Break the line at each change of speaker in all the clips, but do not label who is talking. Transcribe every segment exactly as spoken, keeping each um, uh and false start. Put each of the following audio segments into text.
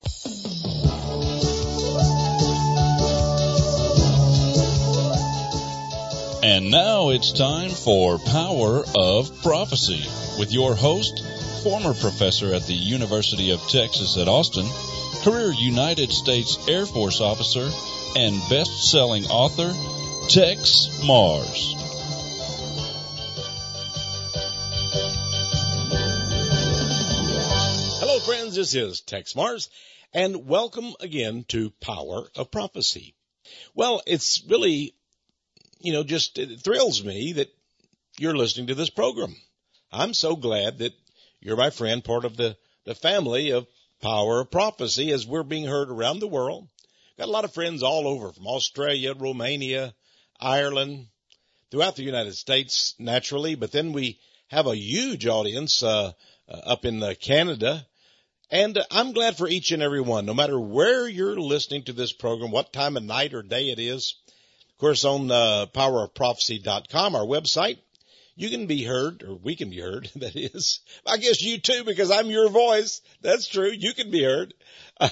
And now it's time for Power of Prophecy with your host, former professor at the University of Texas at Austin, career United States Air Force officer, and best-selling author, Tex Mars.
Hello, friends. This is Tex Mars, and welcome again to Power of Prophecy. Well, it's really, you know, just it thrills me that you're listening to this program. I'm so glad that you're my friend, part of the, the family of Power of Prophecy as we're being heard around the world. Got a lot of friends all over, from Australia, Romania, Ireland, throughout the United States, naturally. But then we have a huge audience uh, uh, up in uh, Canada. And uh, I'm glad for each and every one, no matter where you're listening to this program, what time of night or day it is. Of course, on uh, power of prophecy dot com, our website, you can be heard, or we can be heard, that is. I guess you too, because I'm your voice. That's true. You can be heard uh,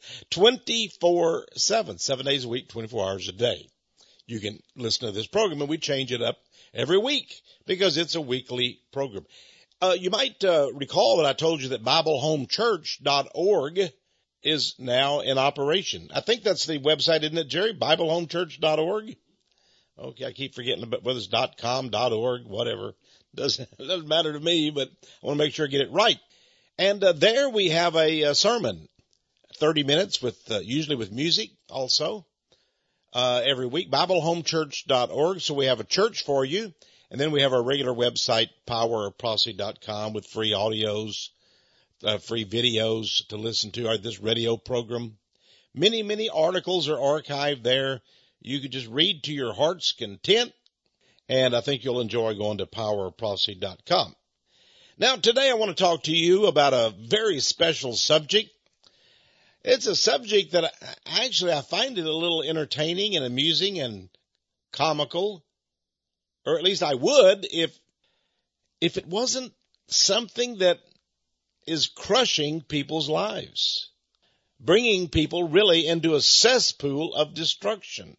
twenty-four seven, seven days a week, twenty-four hours a day. You can listen to this program, and we change it up every week because it's a weekly program. Uh, you might uh, recall that I told you that Bible Home Church dot org is now in operation. I think that's the website, isn't it, Jerry? Bible Home Church dot org? Okay, I keep forgetting about whether it's .com, .org, whatever. Doesn't, doesn't matter to me, but I want to make sure I get it right. And uh, there we have a, a sermon, thirty minutes, with uh, usually with music also, uh, every week, Bible Home Church dot org. So we have a church for you. And then we have our regular website, power of prophecy dot com, with free audios, uh, free videos to listen to our, this radio program. Many, many articles are archived there. You could just read to your heart's content, and I think you'll enjoy going to power of prophecy dot com. Now, today I want to talk to you about a very special subject. It's a subject that I, actually I find it a little entertaining and amusing and comical, or at least I would if if it wasn't something that is crushing people's lives, bringing people really into a cesspool of destruction.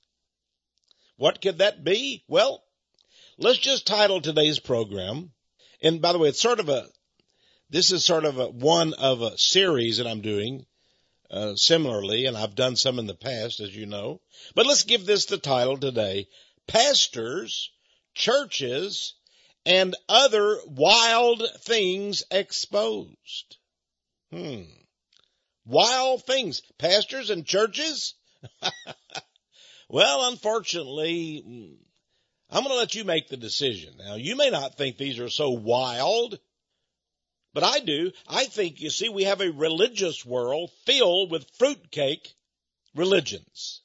What could that be? Well, let's just title today's program. And by the way, it's sort of a, this is sort of a one of a series that I'm doing uh, similarly, and I've done some in the past, as you know. But let's give this the title today: Pastors, Churches, and Other Wild Things Exposed. Hmm. Wild things. Pastors and churches? Well, unfortunately, I'm going to let you make the decision. Now, you may not think these are so wild, but I do. I think, you see, we have a religious world filled with fruitcake religions.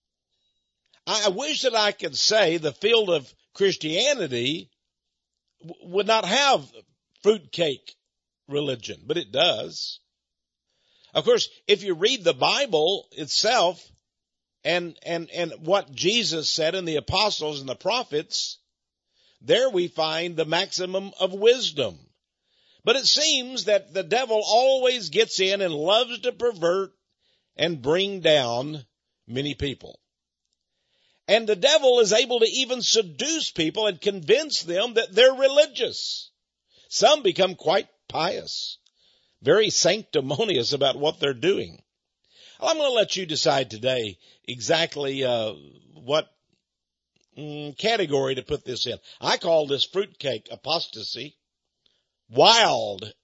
I wish that I could say the field of Christianity w- would not have fruitcake religion, but it does. Of course, if you read the Bible itself, And, and, and what Jesus said and the apostles and the prophets, there we find the maximum of wisdom. But it seems that the devil always gets in and loves to pervert and bring down many people. And the devil is able to even seduce people and convince them that they're religious. Some become quite pious, very sanctimonious about what they're doing. I'm going to let you decide today exactly uh, what mm, category to put this in. I call this fruitcake apostasy, wild,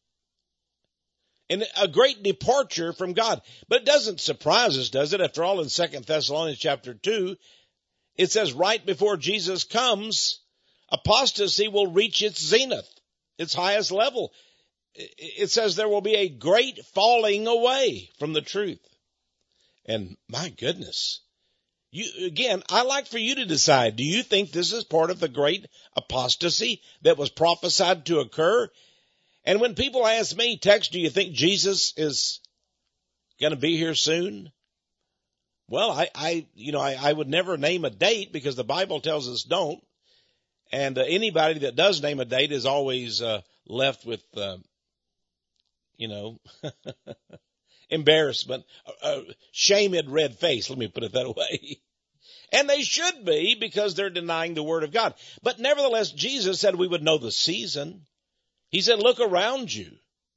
and a great departure from God. But it doesn't surprise us, does it? After all, in Second Thessalonians chapter two, it says right before Jesus comes, apostasy will reach its zenith, its highest level. It says there will be a great falling away from the truth. And my goodness, you, again, I like for you to decide, do you think this is part of the great apostasy that was prophesied to occur? And when people ask me, Tex, do you think Jesus is going to be here soon? Well, I, I you know, I, I would never name a date because the Bible tells us don't. And uh, anybody that does name a date is always uh, left with, uh, you know, embarrassment, a shamed red face, let me put it that way. And they should be, because they're denying the word of God. But nevertheless, Jesus said we would know the season. He said, look around you.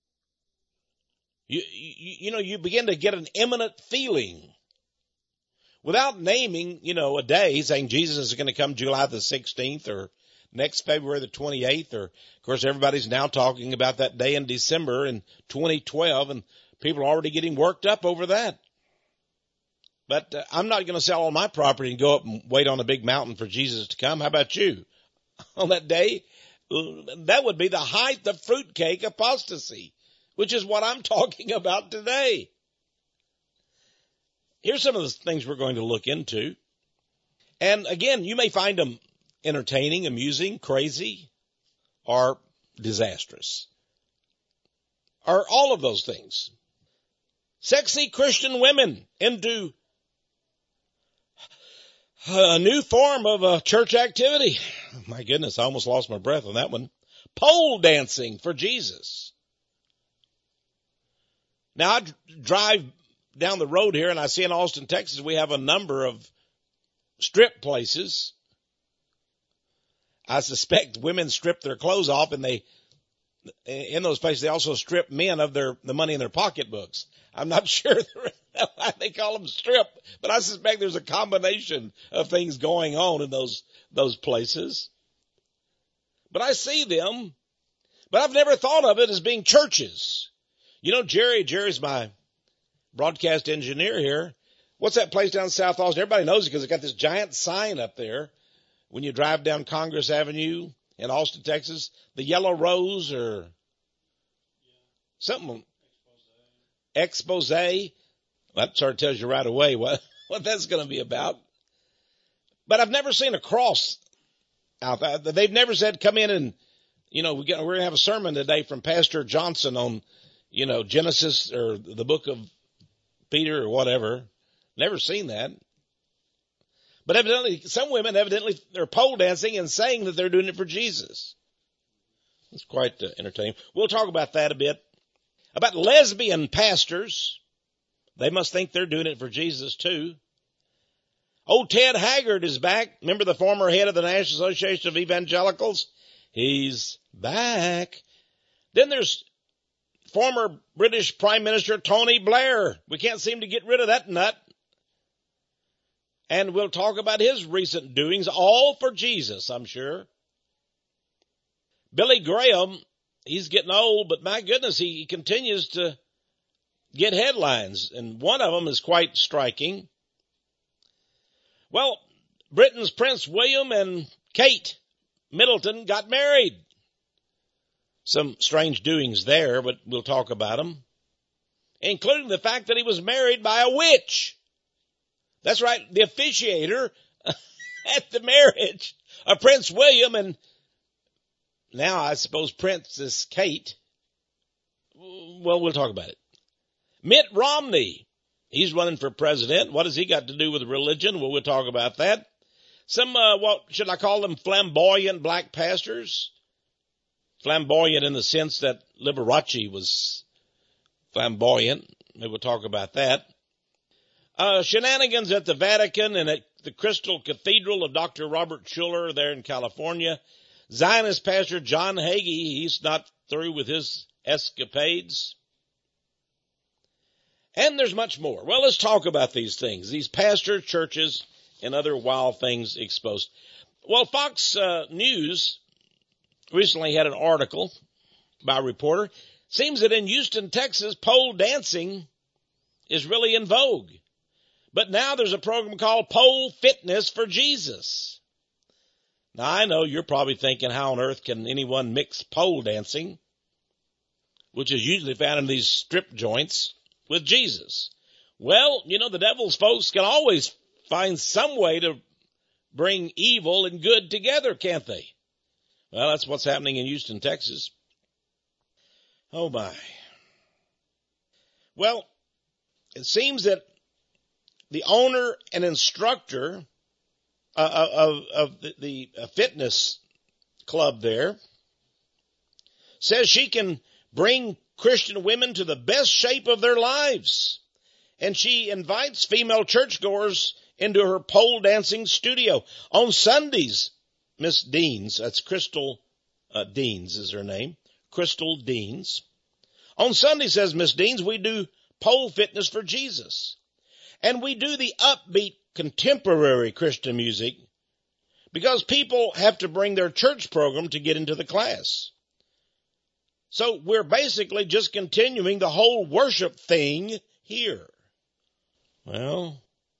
You, you, you know, you begin to get an imminent feeling without naming, you know, a day, saying Jesus is going to come July the sixteenth or next February the twenty-eighth. Or, of course, everybody's now talking about that day in December in twenty twelve, and people are already getting worked up over that. But uh, I'm not going to sell all my property and go up and wait on a big mountain for Jesus to come. How about you? On that day, that would be the height of fruitcake apostasy, which is what I'm talking about today. Here's some of the things we're going to look into. And again, you may find them entertaining, amusing, crazy, or disastrous. Or all of those things. Sexy Christian women into a new form of a church activity. My goodness, I almost lost my breath on that one. Pole dancing for Jesus. Now, I drive down the road here and I see in Austin, Texas, we have a number of strip places. I suspect women strip their clothes off, and they, in those places, they also strip men of their, the money in their pocketbooks. I'm not sure why they call them strip, but I suspect there's a combination of things going on in those, those places. But I see them, but I've never thought of it as being churches. You know, Jerry, Jerry's my broadcast engineer here. What's that place down in South Austin? Everybody knows it because it's got this giant sign up there when you drive down Congress Avenue in Austin, Texas. The Yellow Rose or something. Expose. That sort of tells you right away what, what that's going to be about. But I've never seen a cross out there. They've never said, come in and, you know, we get, we're going to have a sermon today from Pastor Johnson on, you know, Genesis or the book of Peter or whatever. Never seen that. But evidently, some women evidently they're pole dancing and saying that they're doing it for Jesus. It's quite uh, entertaining. We'll talk about that a bit. About lesbian pastors. They must think they're doing it for Jesus too. Old Ted Haggard is back. Remember the former head of the National Association of Evangelicals? He's back. Then there's former British Prime Minister Tony Blair. We can't seem to get rid of that nut. And we'll talk about his recent doings, all for Jesus, I'm sure. Billy Graham, he's getting old, but my goodness, he continues to get headlines. And one of them is quite striking. Well, Britain's Prince William and Kate Middleton got married. Some strange doings there, but we'll talk about them. Including the fact that he was married by a witch. That's right, the officiator at the marriage of Prince William and now I suppose Princess Kate. Well, we'll talk about it. Mitt Romney, he's running for president. What has he got to do with religion? Well, we'll talk about that. Some, uh, what should I call them, flamboyant black pastors? Flamboyant in the sense that Liberace was flamboyant. Maybe we'll talk about that. Uh, shenanigans at the Vatican and at the Crystal Cathedral of Doctor Robert Schuller there in California. Zionist pastor John Hagee, he's not through with his escapades. And there's much more. Well, let's talk about these things, these pastors, churches, and other wild things exposed. Well, Fox uh, News recently had an article by a reporter. Seems that in Houston, Texas, pole dancing is really in vogue. But now there's a program called Pole Fitness for Jesus. Now, I know you're probably thinking, how on earth can anyone mix pole dancing, which is usually found in these strip joints, with Jesus? Well, you know, the devil's folks can always find some way to bring evil and good together, can't they? Well, that's what's happening in Houston, Texas. Oh, my. Well, it seems that the owner and instructor uh, of, of the, the fitness club there says she can bring Christian women to the best shape of their lives. And she invites female churchgoers into her pole dancing studio. On Sundays, Miss Deans, that's Crystal uh, Deans is her name, Crystal Deans. On Sunday, says Miss Deans, we do pole fitness for Jesus. And we do the upbeat contemporary Christian music because people have to bring their church program to get into the class. So we're basically just continuing the whole worship thing here. Well,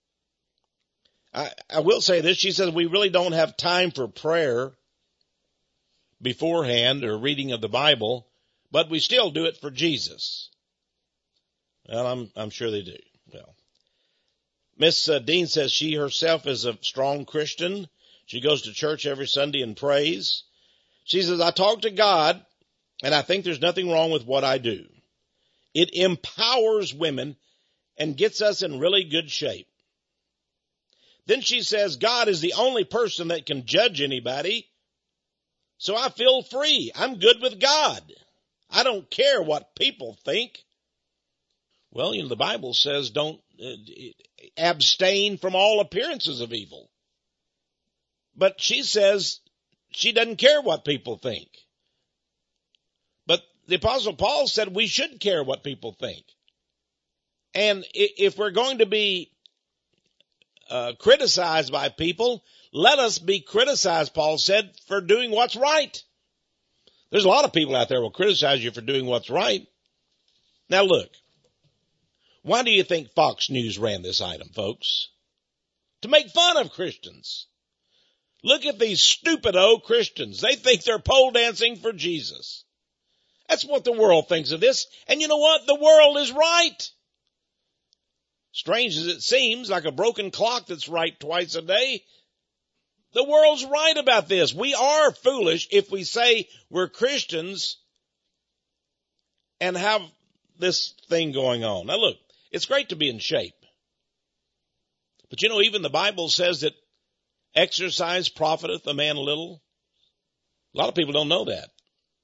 I, I will say this. She says we really don't have time for prayer beforehand or reading of the Bible, but we still do it for Jesus. Well, I'm, I'm sure they do. Well, Miss uh, Dean says she herself is a strong Christian. She goes to church every Sunday and prays. She says, I talk to God, and I think there's nothing wrong with what I do. It empowers women and gets us in really good shape. Then she says, God is the only person that can judge anybody, so I feel free. I'm good with God. I don't care what people think. Well, you know, the Bible says don't uh, abstain from all appearances of evil. But she says she doesn't care what people think. But the Apostle Paul said we should care what people think. And if we're going to be uh, criticized by people, let us be criticized, Paul said, for doing what's right. There's a lot of people out there who will criticize you for doing what's right. Now look, why do you think Fox News ran this item, folks? To make fun of Christians. Look at these stupid old Christians. They think they're pole dancing for Jesus. That's what the world thinks of this. And you know what? The world is right. Strange as it seems, like a broken clock that's right twice a day, the world's right about this. We are foolish if we say we're Christians and have this thing going on. Now look, it's great to be in shape. But you know, even the Bible says that exercise profiteth a man little. A lot of people don't know that.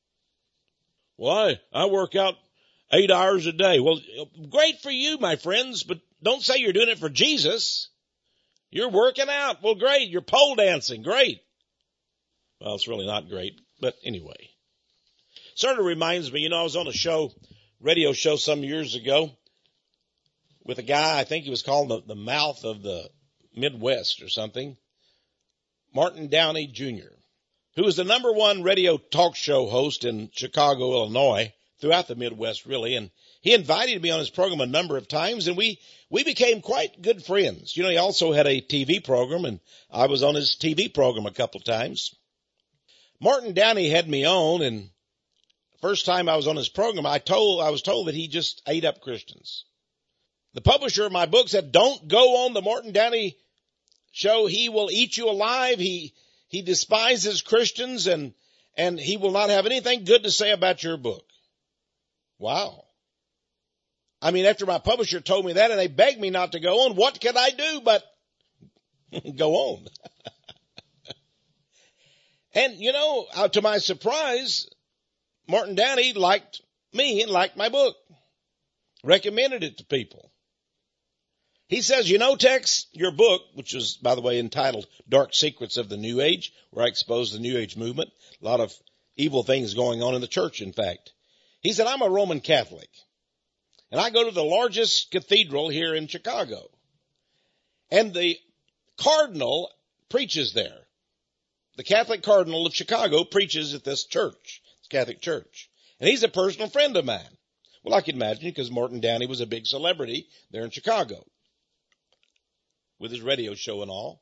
Why? I work out eight hours a day. Well, great for you, my friends, but don't say you're doing it for Jesus. You're working out. Well, great. You're pole dancing. Great. Well, it's really not great, but anyway. Sort of reminds me, you know, I was on a show, radio show some years ago with a guy, I think he was called the, the Mouth of the Midwest or something, Martin Downey Junior, who was the number one radio talk show host in Chicago, Illinois, throughout the Midwest, really. And he invited me on his program a number of times, and we, we became quite good friends. You know, he also had a T V program, and I was on his T V program a couple of times. Martin Downey had me on, and first time I was on his program, I told, I was told that he just ate up Christians. The publisher of my book said, don't go on the Martin Downey show. He will eat you alive. He, he despises Christians, and, and he will not have anything good to say about your book. Wow. I mean, after my publisher told me that and they begged me not to go on, what could I do but go on? And, you know, to my surprise, Martin Downey liked me and liked my book, recommended it to people. He says, you know, Tex, your book, which is, by the way, entitled Dark Secrets of the New Age, where I expose the New Age movement, a lot of evil things going on in the church, in fact. He said, I'm a Roman Catholic, and I go to the largest cathedral here in Chicago, and the cardinal preaches there. The Catholic cardinal of Chicago preaches at this church, this Catholic church, and he's a personal friend of mine. Well, I can imagine, because Martin Downey was a big celebrity there in Chicago with his radio show and all.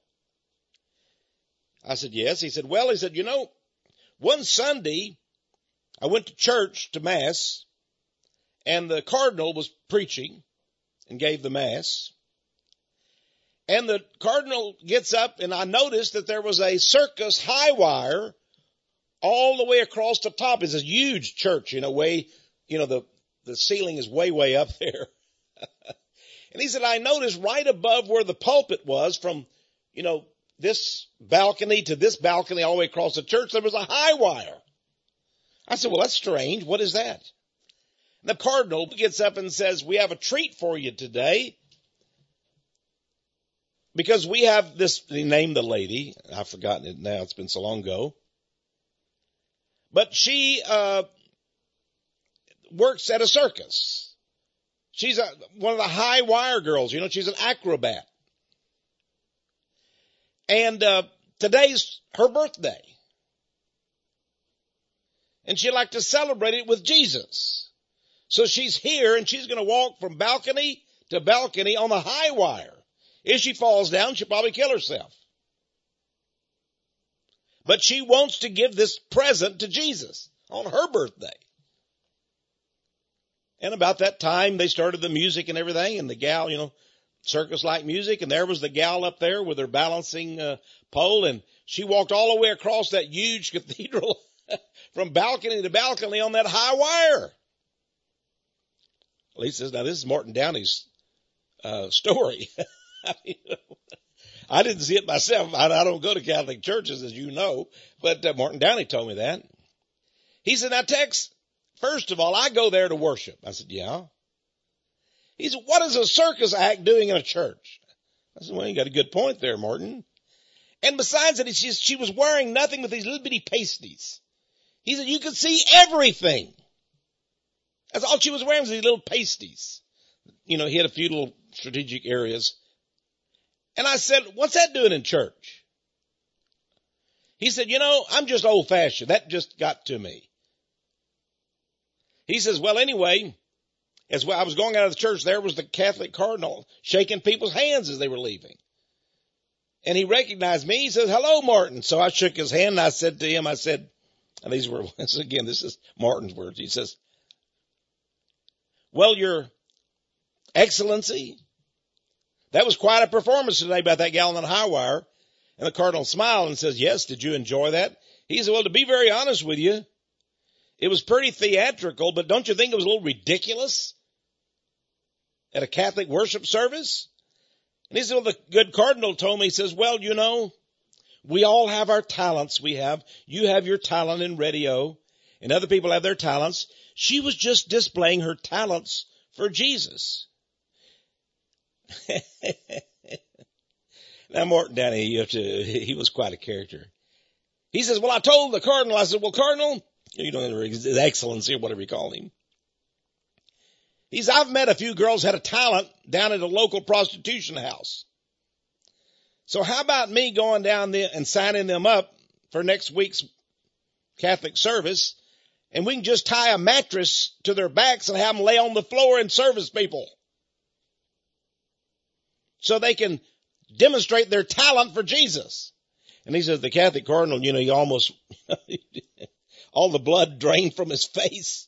I said, yes. He said, well, he said, you know, one Sunday I went to church to Mass, and the cardinal was preaching and gave the Mass. And the cardinal gets up, and I noticed that there was a circus high wire all the way across the top. It's a huge church, you know, way, you know, the, the ceiling is way, way up there. And he said, I noticed right above where the pulpit was, from, you know, this balcony to this balcony all the way across the church, there was a high wire. I said, well, that's strange. What is that? The cardinal gets up and says, we have a treat for you today. Because we have this, he named the lady. I've forgotten it now. It's been so long ago. But she uh, works at a circus. She's a, one of the high wire girls. You know, she's an acrobat. And uh, today's her birthday. And she'd like to celebrate it with Jesus. So she's here and she's going to walk from balcony to balcony on the high wire. If she falls down, she'll probably kill herself. But she wants to give this present to Jesus on her birthday. And about that time, they started the music and everything, and the gal, you know, circus-like music, and there was the gal up there with her balancing uh, pole, and she walked all the way across that huge cathedral from balcony to balcony on that high wire. Lee says, now this is Morton Downey's uh, story. I didn't see it myself. I, I don't go to Catholic churches, as you know, but uh, Morton Downey told me that. He said, now, Tex, first of all, I go there to worship. I said, yeah. He said, what is a circus act doing in a church? I said, well, you got a good point there, Morton. And besides that, she, she was wearing nothing but these little bitty pasties. He said, you could see everything. That's all she was wearing was these little pasties. You know, he had a few little strategic areas. And I said, what's that doing in church? He said, you know, I'm just old fashioned. That just got to me. He says, well, anyway, as I was going out of the church, there was the Catholic cardinal shaking people's hands as they were leaving. And he recognized me. He says, hello, Martin. So I shook his hand and I said to him, I said, and these were, again, this is Martin's words. He says, well, Your Excellency, that was quite a performance today by that gal on the high wire. And the cardinal smiled and says, yes, did you enjoy that? He said, well, to be very honest with you, it was pretty theatrical, but don't you think it was a little ridiculous at a Catholic worship service? And he said, well, the good cardinal told me, he says, well, you know, we all have our talents. We have, you have your talent in radio and other people have their talents. She was just displaying her talents for Jesus. Now, Morton Downey, you have to, he was quite a character. He says, well, I told the cardinal, I said, well, Cardinal, you know, his excellency or whatever you call him. He says, I've met a few girls who had a talent down at a local prostitution house. So how about me going down there and signing them up for next week's Catholic service, and we can just tie a mattress to their backs and have them lay on the floor and service people so they can demonstrate their talent for Jesus. And he says, the Catholic cardinal, you know, he almost, all the blood drained from his face.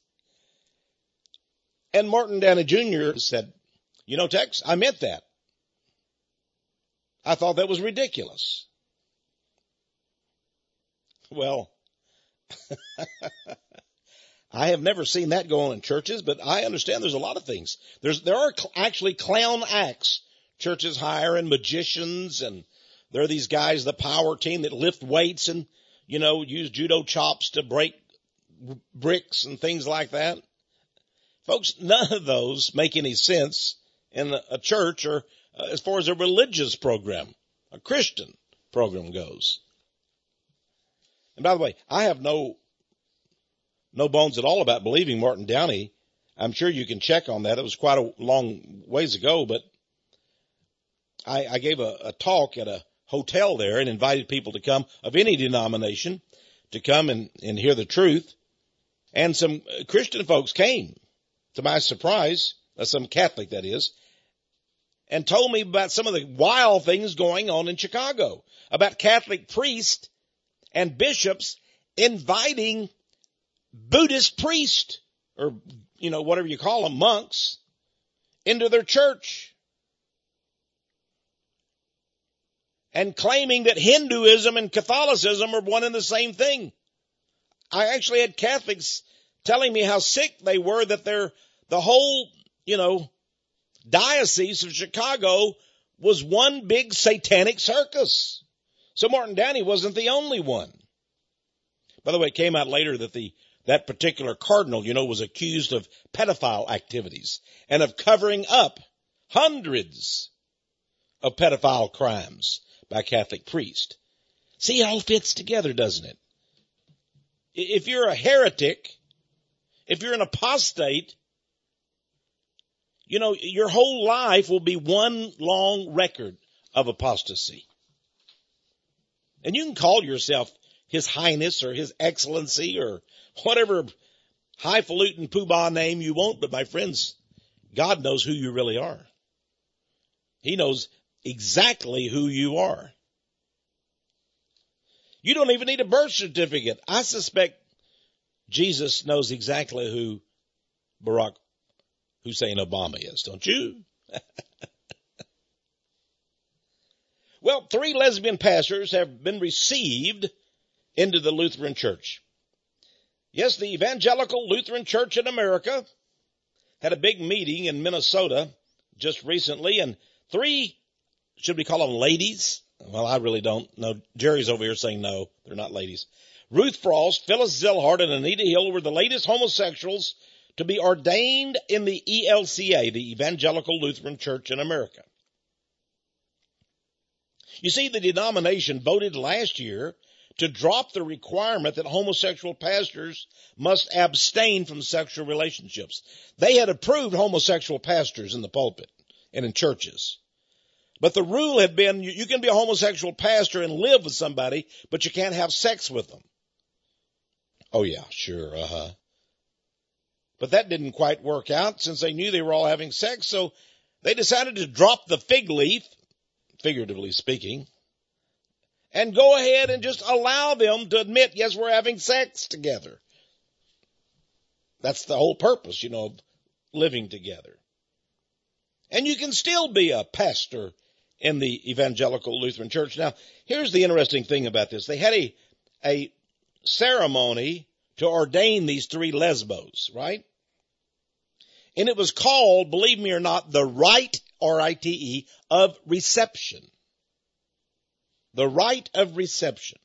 And Morton Downey Junior said, you know, Tex, I meant that. I thought that was ridiculous. Well, I have never seen that go on in churches, but I understand there's a lot of things. There's, there are cl- actually clown acts. Churches hire and magicians, and there are these guys, the power team that lift weights and, you know, use judo chops to break bricks and things like that. Folks, none of those make any sense in a church or uh, as far as a religious program, a Christian program goes. And by the way, I have no, no bones at all about believing Morton Downey. I'm sure you can check on that. It was quite a long ways ago, but I, I gave a, a talk at a hotel there and invited people to come of any denomination to come and, and hear the truth. And some Christian folks came, to my surprise, uh, some Catholic that is, and told me about some of the wild things going on in Chicago, about Catholic priests and bishops inviting Buddhist priests, or, you know, whatever you call them, monks, into their church. And claiming that Hinduism and Catholicism are one and the same thing. I actually had Catholics telling me how sick they were that they're, the whole, you know, diocese of Chicago was one big satanic circus. So Morton Downey wasn't the only one. By the way, it came out later that the, That particular cardinal, you know, was accused of pedophile activities and of covering up hundreds of pedophile crimes by Catholic priests. See, it all fits together, doesn't it? If you're a heretic, if you're an apostate, you know, your whole life will be one long record of apostasy. And you can call yourself His Highness or His Excellency or whatever highfalutin poobah name you want, but my friends, God knows who you really are. He knows exactly who you are. You don't even need a birth certificate. I suspect Jesus knows exactly who Barack Hussein Obama is, don't you? Well, three lesbian pastors have been received into the Lutheran Church. Yes, the Evangelical Lutheran Church in America had a big meeting in Minnesota just recently, and three, should we call them ladies? Well, I really don't know. Jerry's over here saying no, they're not ladies. Ruth Frost, Phyllis Zillhart, and Anita Hill were the latest homosexuals to be ordained in the E L C A, the Evangelical Lutheran Church in America. You see, the denomination voted last year to drop the requirement that homosexual pastors must abstain from sexual relationships. They had approved homosexual pastors in the pulpit and in churches. But the rule had been you, you can be a homosexual pastor and live with somebody, but you can't have sex with them. Oh, yeah, sure, uh-huh. But that didn't quite work out since they knew they were all having sex, so they decided to drop the fig leaf, figuratively speaking, and go ahead and just allow them to admit, yes, we're having sex together. That's the whole purpose, you know, of living together. And you can still be a pastor in the Evangelical Lutheran Church. Now, here's the interesting thing about this. They had a, a ceremony to ordain these three lesbos, right? And it was called, believe me or not, the rite, R I T E, of reception. The rite of reception.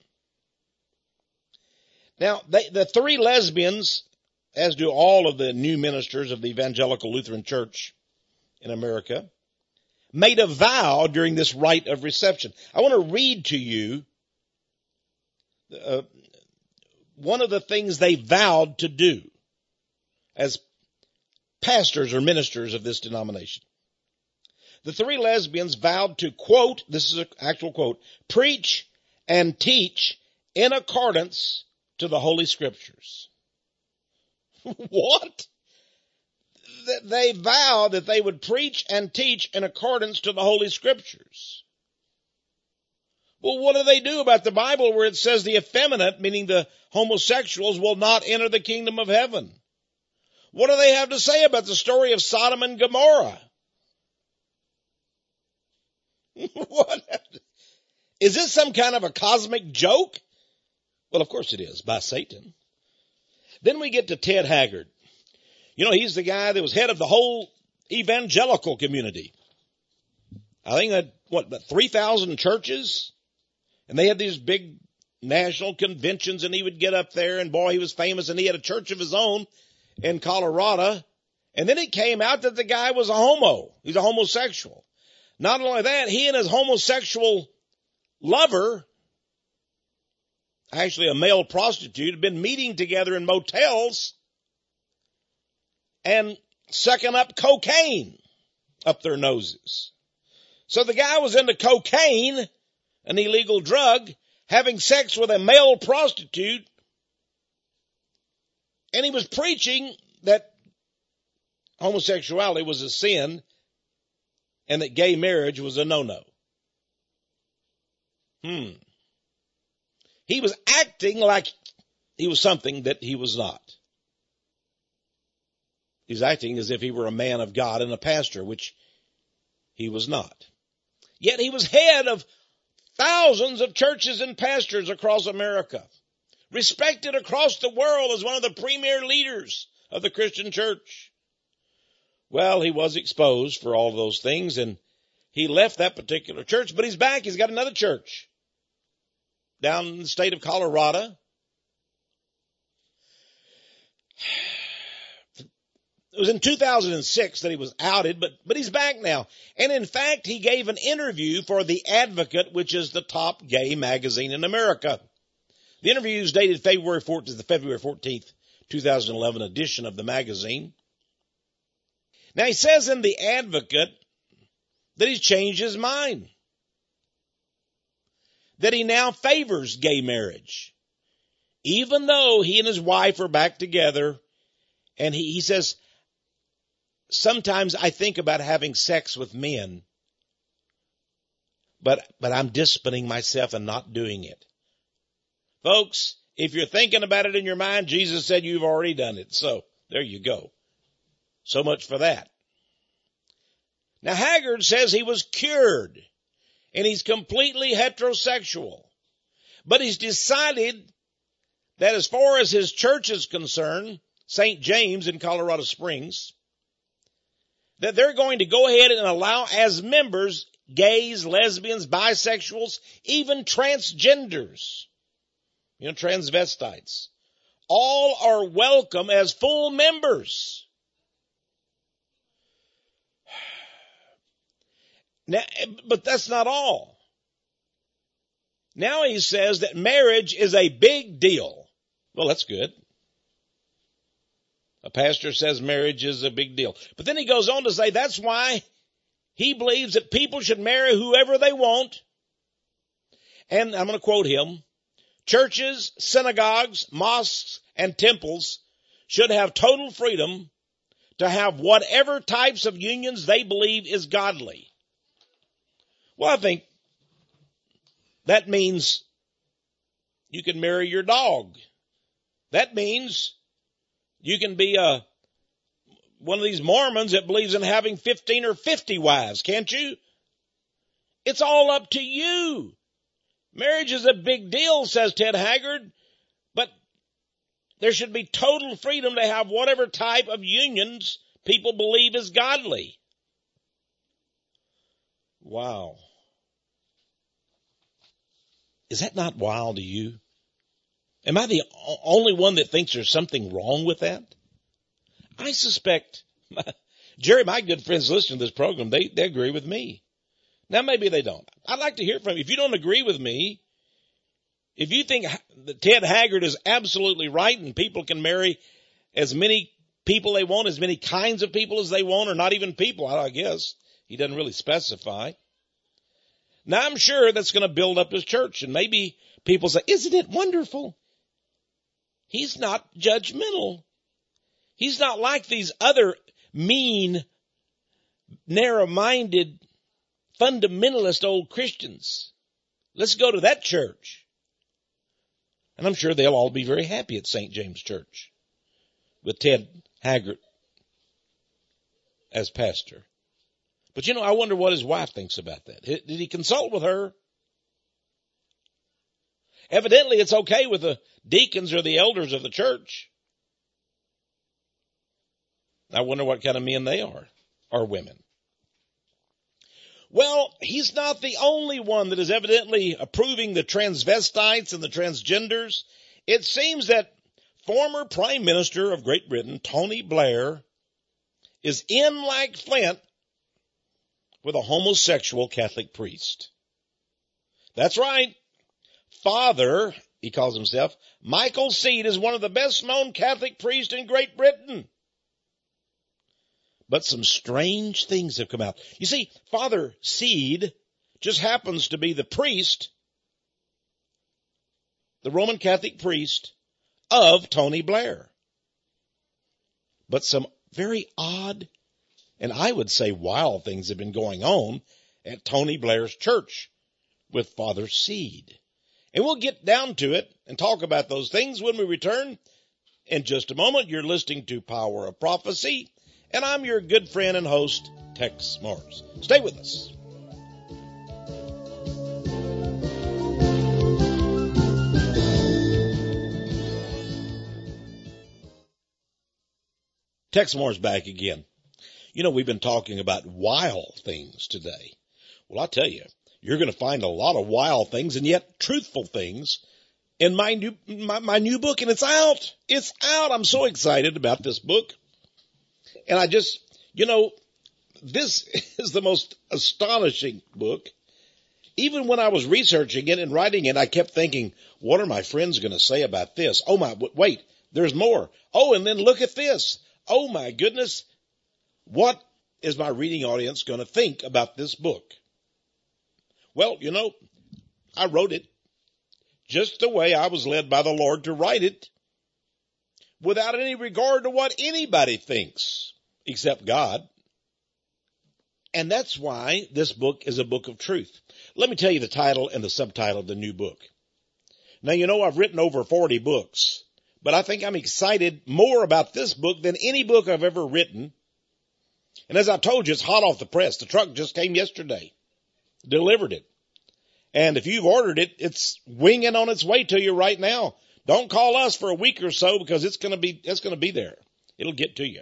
Now, they, the three lesbians, as do all of the new ministers of the Evangelical Lutheran Church in America, made a vow during this rite of reception. I want to read to you uh, one of the things they vowed to do as pastors or ministers of this denomination. The three lesbians vowed to, quote, this is an actual quote, preach and teach in accordance to the Holy Scriptures. What? They vowed that they would preach and teach in accordance to the Holy Scriptures. Well, what do they do about the Bible where it says the effeminate, meaning the homosexuals, will not enter the kingdom of heaven? What do they have to say about the story of Sodom and Gomorrah? What? Is this some kind of a cosmic joke? Well, of course it is, by Satan. Then we get to Ted Haggard. You know, he's the guy that was head of the whole evangelical community. I think that, what, about three thousand churches? And they had these big national conventions, and he would get up there, and boy, he was famous, and he had a church of his own in Colorado. And then it came out that the guy was a homo. He's a homosexual. Not only that, he and his homosexual lover, actually a male prostitute, had been meeting together in motels and sucking up cocaine up their noses. So the guy was into cocaine, an illegal drug, having sex with a male prostitute, and he was preaching that homosexuality was a sin and that gay marriage was a no-no. Hmm. He was acting like he was something that he was not. He was acting as if he were a man of God and a pastor, which he was not. Yet he was head of thousands of churches and pastors across America, respected across the world as one of the premier leaders of the Christian church. Well, he was exposed for all of those things, and he left that particular church, but he's back. He's got another church down in the state of Colorado. It was in two thousand six that he was outed, but, but he's back now. And in fact, he gave an interview for The Advocate, which is the top gay magazine in America. The interview is dated February fourteenth, the February fourteenth, two thousand eleven edition of the magazine. Now he says in The Advocate that he's changed his mind, that he now favors gay marriage, even though he and his wife are back together. And he, he says, sometimes I think about having sex with men, but, but I'm disciplining myself and not doing it. Folks, if you're thinking about it in your mind, Jesus said you've already done it. So there you go. So much for that. Now Haggard says he was cured and he's completely heterosexual, but he's decided that as far as his church is concerned, Saint James in Colorado Springs, that they're going to go ahead and allow as members gays, lesbians, bisexuals, even transgenders, you know, transvestites. All are welcome as full members. Now, but that's not all. Now he says that marriage is a big deal. Well, that's good. A pastor says marriage is a big deal. But then he goes on to say that's why he believes that people should marry whoever they want. And I'm going to quote him, churches, synagogues, mosques, and temples should have total freedom to have whatever types of unions they believe is godly. Well, I think that means you can marry your dog. That means you can be a, one of these Mormons that believes in having fifteen or fifty wives, can't you? It's all up to you. Marriage is a big deal, says Ted Haggard, but there should be total freedom to have whatever type of unions people believe is godly. Wow. Is that not wild to you? Am I the only one that thinks there's something wrong with that? I suspect, Jerry, my good friends listening to this program, they, they agree with me. Now, maybe they don't. I'd like to hear from you. If you don't agree with me, if you think that Ted Haggard is absolutely right and people can marry as many people they want, as many kinds of people as they want, or not even people, I guess. He doesn't really specify. Now, I'm sure that's going to build up his church, and maybe people say, isn't it wonderful? He's not judgmental. He's not like these other mean, narrow-minded, fundamentalist old Christians. Let's go to that church. And I'm sure they'll all be very happy at Saint James Church with Ted Haggard as pastor. But, you know, I wonder what his wife thinks about that. Did he consult with her? Evidently, it's okay with the deacons or the elders of the church. I wonder what kind of men they are, or women. Well, he's not the only one that is evidently approving the transvestites and the transgenders. It seems that former Prime Minister of Great Britain, Tony Blair, is in like Flint with a homosexual Catholic priest. That's right. Father, he calls himself, Michael Seed is one of the best known Catholic priests in Great Britain. But some strange things have come out. You see, Father Seed just happens to be the priest, the Roman Catholic priest of Tony Blair. But some very odd, and I would say wild things have been going on at Tony Blair's church with Father Seed. And we'll get down to it and talk about those things when we return in just a moment. You're listening to Power of Prophecy, and I'm your good friend and host, Tex Mars. Stay with us. Tex Mars back again. You know, we've been talking about wild things today. Well, I tell you, you're going to find a lot of wild things and yet truthful things in my new, my, my new book, and it's out. It's out. I'm so excited about this book. And I just, you know, this is the most astonishing book. Even when I was researching it and writing it, I kept thinking, what are my friends going to say about this? Oh my, wait, there's more. Oh, and then look at this. Oh my goodness. What is my reading audience going to think about this book? Well, you know, I wrote it just the way I was led by the Lord to write it, without any regard to what anybody thinks except God. And that's why this book is a book of truth. Let me tell you the title and the subtitle of the new book. Now, you know, I've written over forty books, but I think I'm excited more about this book than any book I've ever written. And as I told you, it's hot off the press. The truck just came yesterday, delivered it. And if you've ordered it, it's winging on its way to you right now. Don't call us for a week or so, because it's going to be, it's going to be there. It'll get to you.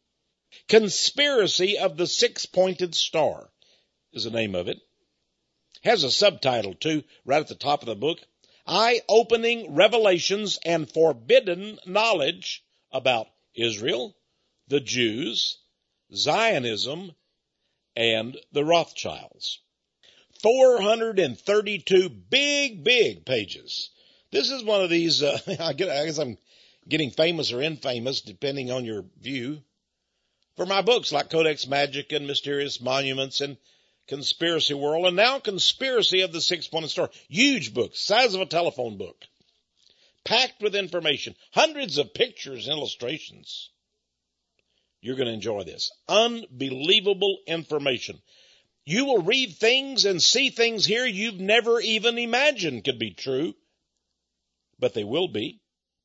Conspiracy of the Six-Pointed Star is the name of it. Has a subtitle too, right at the top of the book. Eye-opening revelations and forbidden knowledge about Israel, the Jews, Zionism, and the Rothschilds. four hundred thirty-two big, big pages. This is one of these, uh, I guess I'm getting famous or infamous, depending on your view, for my books like Codex Magic and Mysterious Monuments and Conspiracy World, and now Conspiracy of the Six-Pointed Star. Huge books, size of a telephone book, packed with information, hundreds of pictures and illustrations. You're going to enjoy this. Unbelievable information. You will read things and see things here you've never even imagined could be true, but they will be.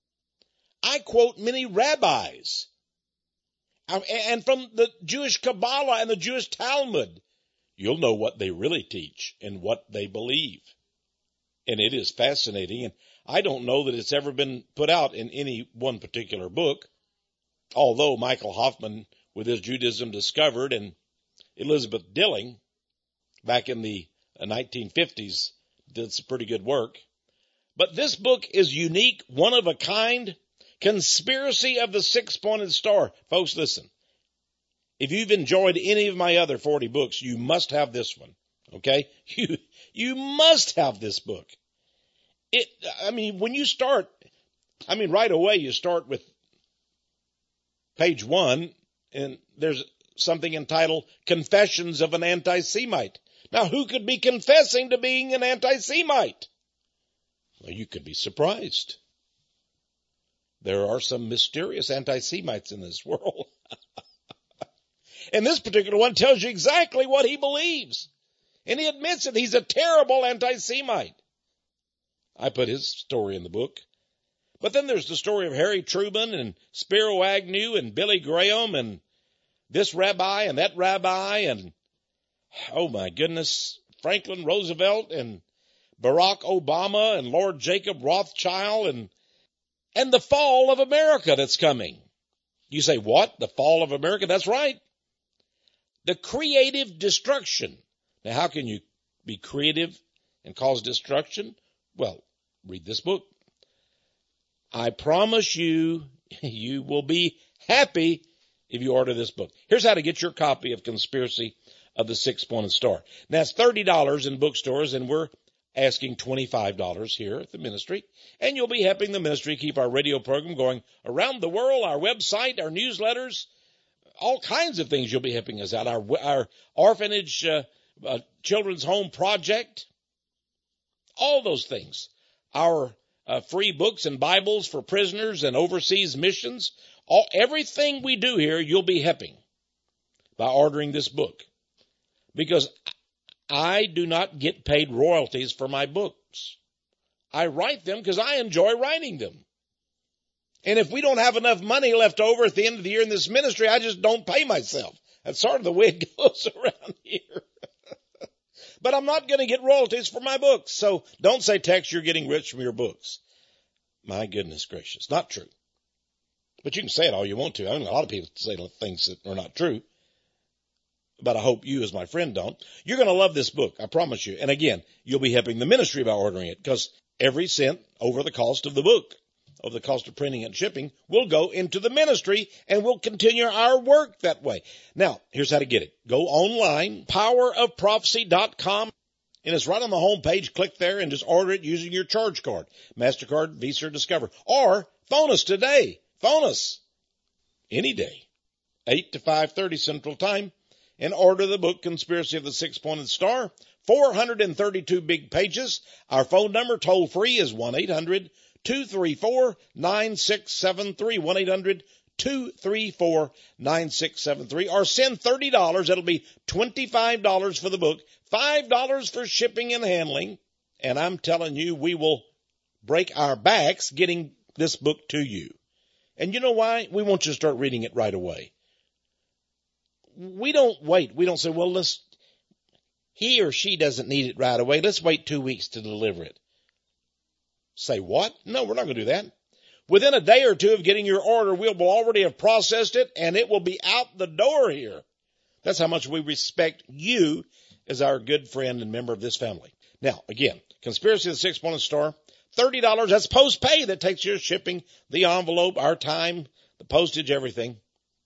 I quote many rabbis, and from the Jewish Kabbalah and the Jewish Talmud. You'll know what they really teach and what they believe. And it is fascinating. And I don't know that it's ever been put out in any one particular book, although Michael Hoffman, with his Judaism Discovered, and Elizabeth Dilling, back in the nineteen fifties, did some pretty good work. But this book is unique, one of a kind. Conspiracy of the Six-Pointed Star. Folks, listen. If you've enjoyed any of my other forty books, you must have this one. Okay? You, you must have this book. It, I mean, when you start, I mean, right away you start with page one, and there's something entitled Confessions of an Anti-Semite. Now, who could be confessing to being an anti-Semite? Well, you could be surprised. There are some mysterious anti-Semites in this world. And this particular one tells you exactly what he believes. And he admits it. He's a terrible anti-Semite. I put his story in the book. But then there's the story of Harry Truman and Spiro Agnew and Billy Graham and this rabbi and that rabbi and, oh my goodness, Franklin Roosevelt and Barack Obama and Lord Jacob Rothschild and, and the fall of America that's coming. You say, what? The fall of America? That's right. The creative destruction. Now, how can you be creative and cause destruction? Well, read this book. I promise you, you will be happy if you order this book. Here's how to get your copy of Conspiracy of the Six-Pointed Star. Now, it's thirty dollars in bookstores, and we're asking twenty-five dollars here at the ministry. And you'll be helping the ministry keep our radio program going around the world, our website, our newsletters, all kinds of things you'll be helping us out. Our, our orphanage, uh, uh, children's home project, all those things. Our uh, free books and Bibles for prisoners and overseas missions. All, everything we do here, you'll be helping by ordering this book. Because I do not get paid royalties for my books. I write them because I enjoy writing them. And if we don't have enough money left over at the end of the year in this ministry, I just don't pay myself. That's sort of the way it goes around here. But I'm not going to get royalties for my books. So don't say, Tex, you're getting rich from your books. My goodness gracious. Not true. But you can say it all you want to. I mean, a lot of people say things that are not true. But I hope you as my friend don't. You're going to love this book. I promise you. And again, you'll be helping the ministry by ordering it because every cent over the cost of the book, of the cost of printing and shipping, will go into the ministry, and we'll continue our work that way. Now, here's how to get it. Go online, power of prophecy dot com, and it's right on the home page. Click there and just order it using your charge card, MasterCard, Visa, or Discover. Or phone us today. Phone us any day, eight to five thirty Central Time, and order the book, Conspiracy of the Six-Pointed Star. four hundred thirty-two big pages. Our phone number, toll free, is one eight hundred two three four nine six seven three, one eight hundred two three four nine six seven three, or send thirty dollars. That'll be twenty-five dollars for the book, five dollars for shipping and handling, and I'm telling you, we will break our backs getting this book to you. And you know why? We want you to start reading it right away. We don't wait. We don't say, well, let's, he or she doesn't need it right away. Let's wait two weeks to deliver it. Say what? No, we're not going to do that. Within a day or two of getting your order, we will already have processed it, and it will be out the door here. That's how much we respect you as our good friend and member of this family. Now, again, Conspiracy of the Six-Pointed Star, thirty dollars. That's post-pay. That takes your shipping, the envelope, our time, the postage, everything.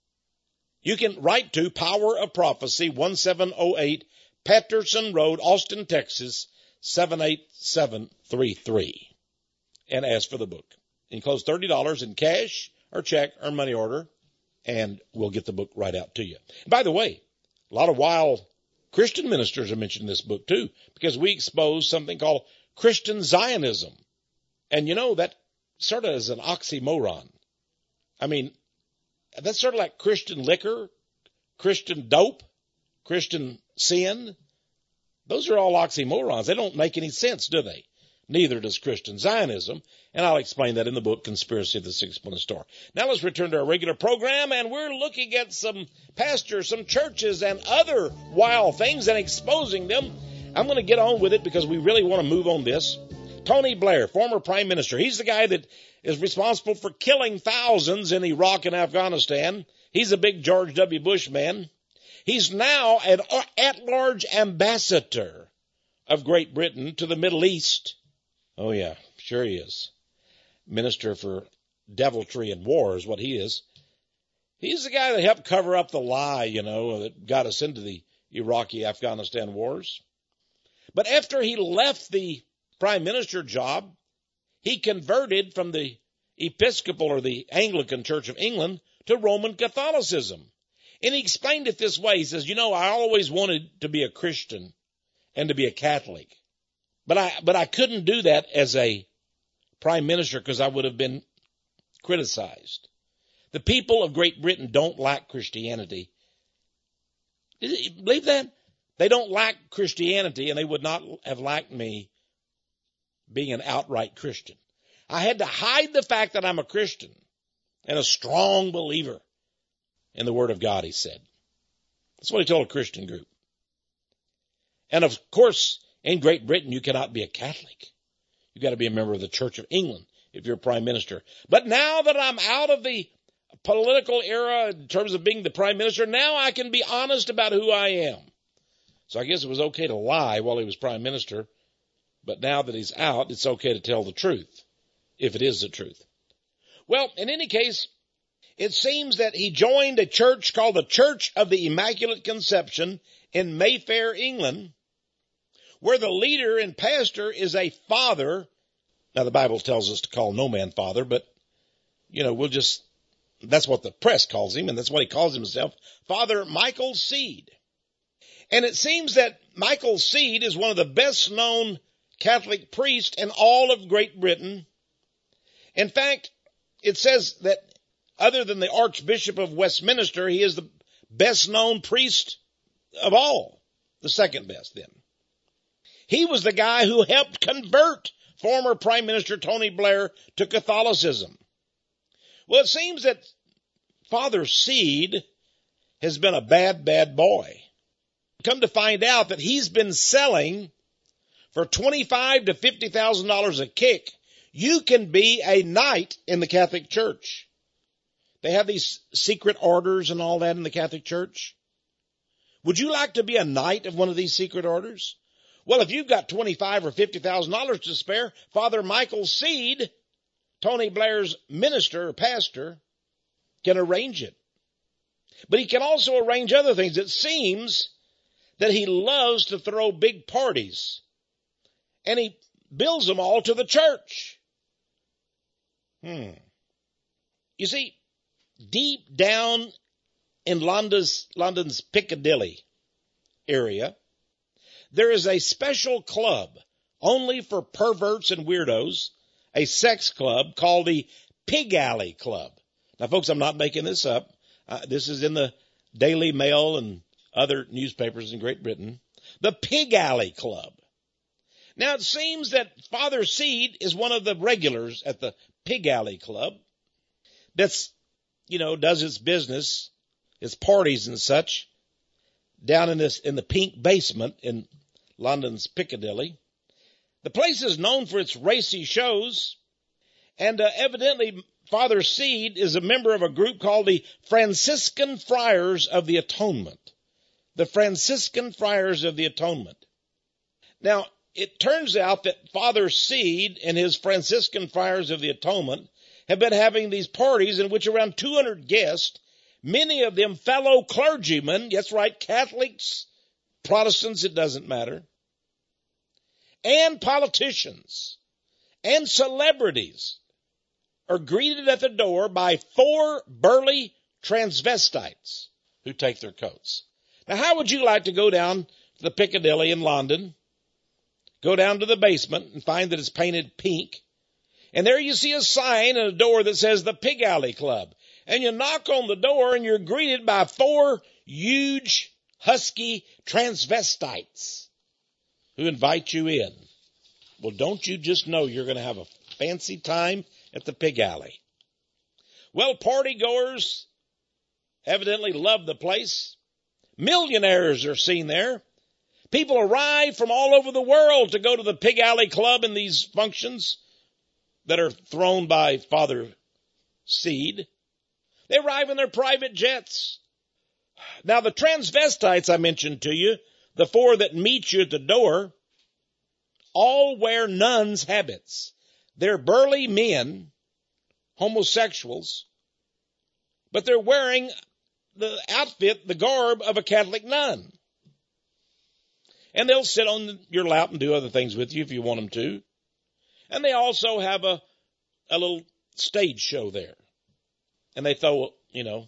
You can write to Power of Prophecy, one seven oh eight Patterson Road, Austin, Texas, seven eight seven three three, and ask for the book. Enclose thirty dollars in cash or check or money order, and we'll get the book right out to you. By the way, a lot of wild Christian ministers are mentioned in this book too, because we expose something called Christian Zionism. And you know, that sort of is an oxymoron. I mean, that's sort of like Christian liquor, Christian dope, Christian sin. Those are all oxymorons. They don't make any sense, do they? Neither does Christian Zionism, and I'll explain that in the book, Conspiracy of the Six-Pointed Star. Now let's return to our regular program, and we're looking at some pastors, some churches, and other wild things and exposing them. I'm going to get on with it because we really want to move on this. Tony Blair, former prime minister, he's the guy that is responsible for killing thousands in Iraq and Afghanistan. He's a big George W. Bush man. He's now an at-large ambassador of Great Britain to the Middle East. Oh, yeah, sure he is. Minister for deviltry and war is what he is. He's the guy that helped cover up the lie, you know, that got us into the Iraqi-Afghanistan wars. But after he left the prime minister job, he converted from the Episcopal or the Anglican Church of England to Roman Catholicism. And he explained it this way. He says, you know, I always wanted to be a Christian and to be a Catholic. But I, but I couldn't do that as a prime minister because I would have been criticized. The people of Great Britain don't lack Christianity. Did you believe that? They don't lack Christianity, and they would not have lacked me being an outright Christian. I had to hide the fact that I'm a Christian and a strong believer in the Word of God, he said. That's what he told a Christian group. And of course, in Great Britain, you cannot be a Catholic. You've got to be a member of the Church of England if you're a prime minister. But now that I'm out of the political era in terms of being the prime minister, now I can be honest about who I am. So I guess it was okay to lie while he was prime minister. But now that he's out, it's okay to tell the truth, if it is the truth. Well, in any case, it seems that he joined a church called the Church of the Immaculate Conception in Mayfair, England, where the leader and pastor is a father. Now, the Bible tells us to call no man father, but, you know, we'll just, that's what the press calls him, and that's what he calls himself, Father Michael Seed. And it seems that Michael Seed is one of the best known Catholic priests in all of Great Britain. In fact, it says that other than the Archbishop of Westminster, he is the best known priest of all, the second best then. He was the guy who helped convert former Prime Minister Tony Blair to Catholicism. Well, it seems that Father Seed has been a bad, bad boy. Come to find out that he's been selling for twenty-five thousand to fifty thousand dollars a kick. You can be a knight in the Catholic Church. They have these secret orders and all that in the Catholic Church. Would you like to be a knight of one of these secret orders? Well, if you've got twenty-five thousand dollars or fifty thousand dollars to spare, Father Michael Seed, Tony Blair's minister or pastor, can arrange it. But he can also arrange other things. It seems that he loves to throw big parties, and he bills them all to the church. Hmm. You see, deep down in London's, London's Piccadilly area, there is a special club only for perverts and weirdos, a sex club called the Pig Alley Club. Now, folks, I'm not making this up. Uh, this is in the Daily Mail and other newspapers in Great Britain. The Pig Alley Club. Now, it seems that Father Seed is one of the regulars at the Pig Alley Club that's, you know, does its business, its parties and such, down in this, in the pink basement in London's Piccadilly. The place is known for its racy shows, and uh, evidently Father Seed is a member of a group called the Franciscan Friars of the Atonement. The Franciscan Friars of the Atonement. Now, it turns out that Father Seed and his Franciscan Friars of the Atonement have been having these parties in which around two hundred guests, many of them fellow clergymen, that's right, Catholics, Protestants, it doesn't matter, and politicians and celebrities are greeted at the door by four burly transvestites who take their coats. Now, how would you like to go down to the Piccadilly in London, go down to the basement and find that it's painted pink, and there you see a sign and a door that says the Pig Alley Club, and you knock on the door and you're greeted by four huge, husky transvestites who invite you in? Well, don't you just know you're going to have a fancy time at the Pig Alley? Well, party goers evidently love the place. Millionaires are seen there. People arrive from all over the world to go to the Pig Alley Club in these functions that are thrown by Father Seed. They arrive in their private jets. Now, the transvestites I mentioned to you, the four that meet you at the door, all wear nuns' habits. They're burly men, homosexuals, but they're wearing the outfit, the garb of a Catholic nun. And they'll sit on your lap and do other things with you if you want them to. And they also have a, a little stage show there. And they throw, you know,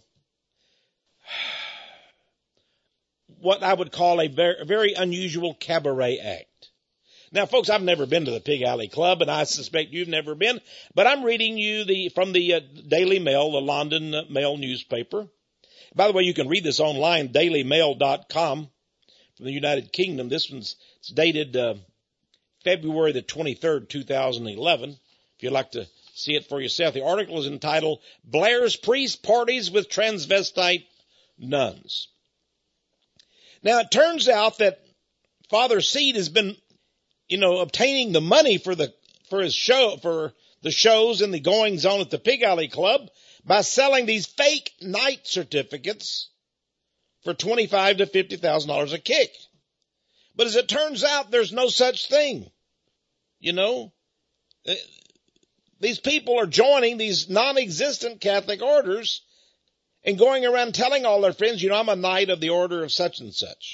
what I would call a very, a very unusual cabaret act. Now, folks, I've never been to the Pig Alley Club, and I suspect you've never been, but I'm reading you the from the uh, Daily Mail, the London uh, Mail newspaper. By the way, you can read this online, daily mail dot com, from the United Kingdom. This one's it's dated uh, February the twenty-third, two thousand eleven, if you'd like to see it for yourself. The article is entitled, Blair's Priest Parties with Transvestite Nuns. Now, it turns out that Father Seed has been, you know, obtaining the money for the for his show for the shows and the goings on at the Pig Alley Club by selling these fake night certificates for twenty-five to fifty thousand dollars a kick. But as it turns out, there's no such thing. You know, these people are joining these non-existent Catholic orders and going around telling all their friends, you know, I'm a knight of the order of such and such.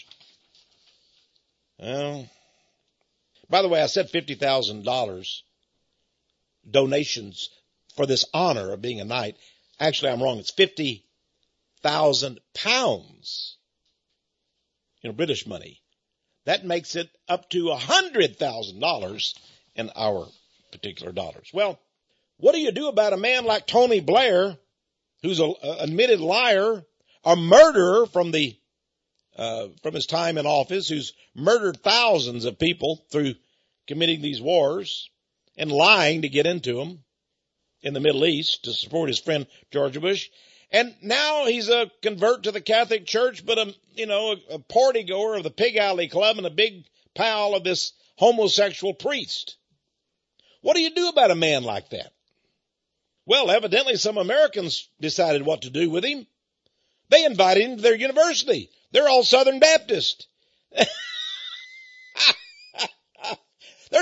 Well, by the way, I said fifty thousand dollars donations for this honor of being a knight. Actually, I'm wrong. It's fifty thousand pounds, you know, British money. That makes it up to one hundred thousand dollars in our particular dollars. Well, what do you do about a man like Tony Blair, who's an admitted liar, a murderer from the uh, from his time in office, who's murdered thousands of people through committing these wars and lying to get into them in the Middle East to support his friend George Bush. And now he's a convert to the Catholic Church, but a, you know, a, a party goer of the Pig Alley Club and a big pal of this homosexual priest. What do you do about a man like that? Well, evidently some Americans decided what to do with him. They invited him to their university. They're all Southern Baptist.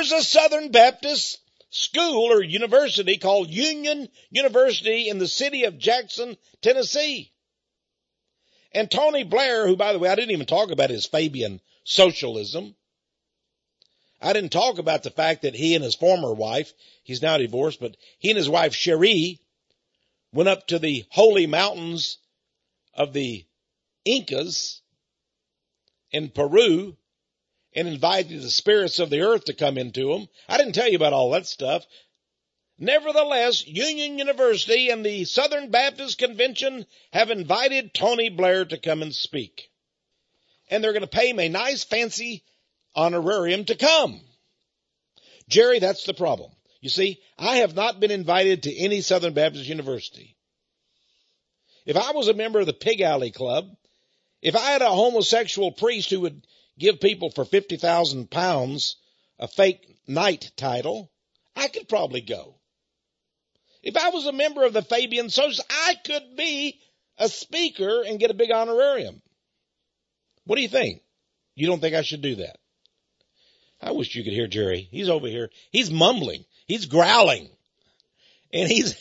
There's a Southern Baptist school or university called Union University in the city of Jackson, Tennessee. And Tony Blair, who, by the way, I didn't even talk about his Fabian socialism. I didn't talk about the fact that he and his former wife, he's now divorced, but he and his wife, Cherie, went up to the holy mountains of the Incas in Peru and invited the spirits of the earth to come into them. I didn't tell you about all that stuff. Nevertheless, Union University and the Southern Baptist Convention have invited Tony Blair to come and speak. And they're going to pay him a nice, fancy honorarium to come. Jerry, that's the problem. You see, I have not been invited to any Southern Baptist University. If I was a member of the Pig Alley Club, if I had a homosexual priest who would give people for fifty thousand pounds a fake knight title, I could probably go. If I was a member of the Fabian Socialists, I could be a speaker and get a big honorarium. What do you think? You don't think I should do that? I wish you could hear Jerry. He's over here. He's mumbling. He's growling. And he's,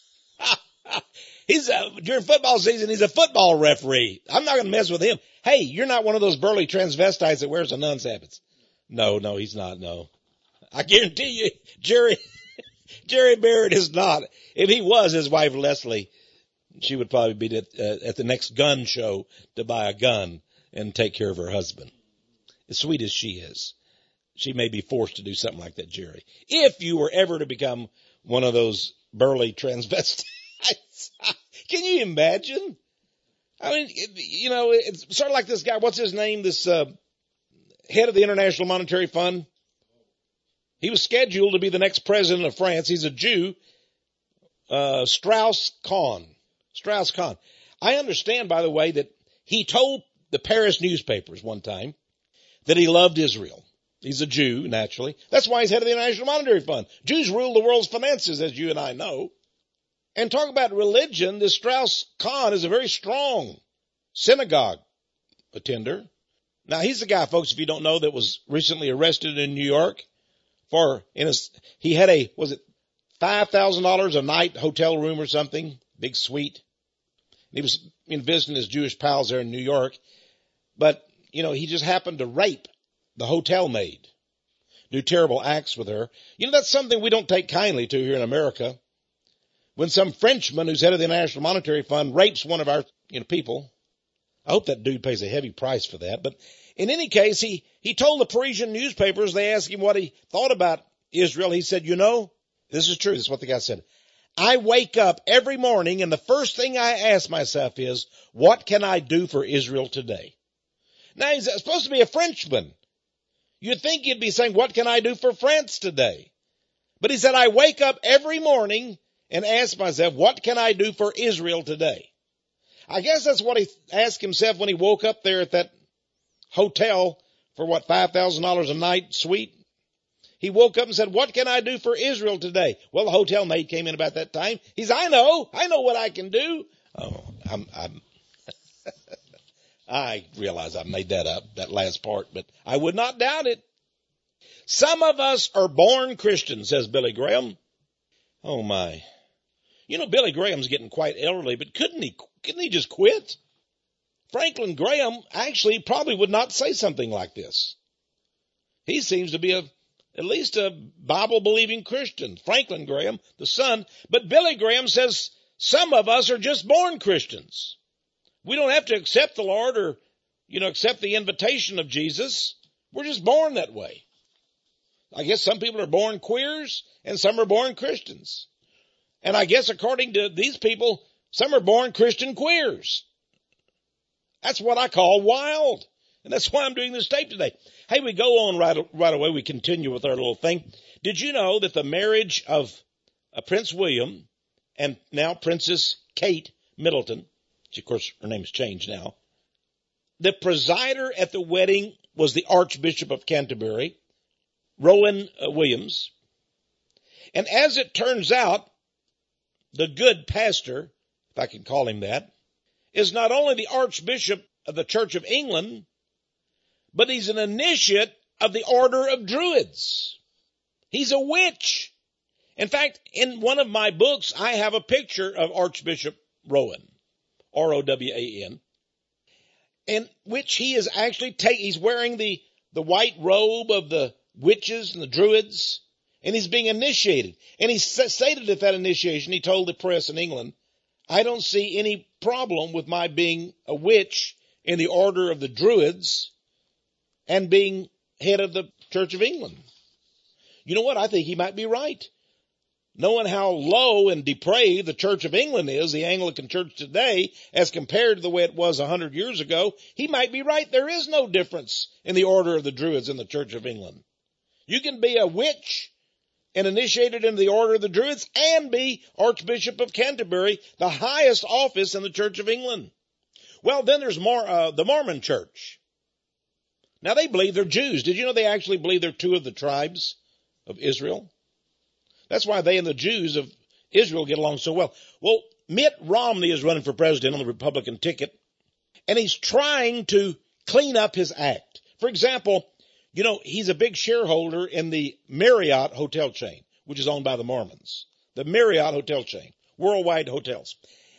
he's uh, during football season, he's a football referee. I'm not going to mess with him. Hey, you're not one of those burly transvestites that wears a nun's habits. No, no, he's not. No, I guarantee you, Jerry, Jerry Barrett is not. If he was, his wife Leslie, she would probably be at, uh, at the next gun show to buy a gun and take care of her husband. As sweet as she is, she may be forced to do something like that, Jerry. If you were ever to become one of those burly transvestites, can you imagine? I mean, you know, it's sort of like this guy. What's his name? This uh, head of the International Monetary Fund. He was scheduled to be the next president of France. He's a Jew, uh, Strauss-Kahn. Strauss-Kahn. I understand, by the way, that he told the Paris newspapers one time that he loved Israel. He's a Jew, naturally. That's why he's head of the International Monetary Fund. Jews rule the world's finances, as you and I know. And talk about religion, this Strauss-Kahn is a very strong synagogue attender. Now, he's the guy, folks, if you don't know, that was recently arrested in New York for, in his, he had a, was it five thousand dollars a night hotel room or something, big suite. He was in visiting his Jewish pals there in New York. But, you know, he just happened to rape the hotel maid, do terrible acts with her. You know, that's something we don't take kindly to here in America. When some Frenchman who's head of the International Monetary Fund rapes one of our, you know, people, I hope that dude pays a heavy price for that. But in any case, he, he told the Parisian newspapers, they asked him what he thought about Israel. He said, you know, this is true. This is what the guy said. I wake up every morning and the first thing I ask myself is, what can I do for Israel today? Now, he's supposed to be a Frenchman. You'd think he'd be saying, what can I do for France today? But he said, I wake up every morning and ask myself, what can I do for Israel today? I guess that's what he asked himself when he woke up there at that hotel for what, five thousand dollars a night suite? He woke up and said, what can I do for Israel today? Well, the hotel maid came in about that time. He said, I know, I know what I can do. Oh, I'm, I'm, I realize I made that up, that last part, but I would not doubt it. Some of us are born Christians, says Billy Graham. Oh my. You know, Billy Graham's getting quite elderly, but couldn't he, couldn't he just quit? Franklin Graham actually probably would not say something like this. He seems to be a, at least a Bible-believing Christian. Franklin Graham, the son. But Billy Graham says some of us are just born Christians. We don't have to accept the Lord or, you know, accept the invitation of Jesus. We're just born that way. I guess some people are born queers and some are born Christians. And I guess according to these people, some are born Christian queers. That's what I call wild. And that's why I'm doing this tape today. Hey, we go on right, right away. We continue with our little thing. Did you know that the marriage of uh, Prince William and now Princess Kate Middleton, which of course her name's changed now, the presider at the wedding was the Archbishop of Canterbury, Rowan uh, Williams. And as it turns out, the good pastor, if I can call him that, is not only the Archbishop of the Church of England, but he's an initiate of the Order of Druids. He's a witch. In fact, in one of my books, I have a picture of Archbishop Rowan, R O W A N, in which he is actually take, he's wearing the, the white robe of the witches and the druids, and he's being initiated. And he stated at that initiation, he told the press in England, I don't see any problem with my being a witch in the order of the druids and being head of the Church of England. You know what? I think he might be right. Knowing how low and depraved the Church of England is, the Anglican Church today, as compared to the way it was a hundred years ago, he might be right. There is no difference in the order of the Druids in the Church of England. You can be a witch and initiated into the order of the Druids and be Archbishop of Canterbury, the highest office in the Church of England. Well, then there's Mar- uh, the Mormon Church. Now, they believe they're Jews. Did you know they actually believe they're two of the tribes of Israel? That's why they and the Jews of Israel get along so well. Well, Mitt Romney is running for president on the Republican ticket, and he's trying to clean up his act. For example, you know, he's a big shareholder in the Marriott hotel chain, which is owned by the Mormons. The Marriott hotel chain, worldwide hotels.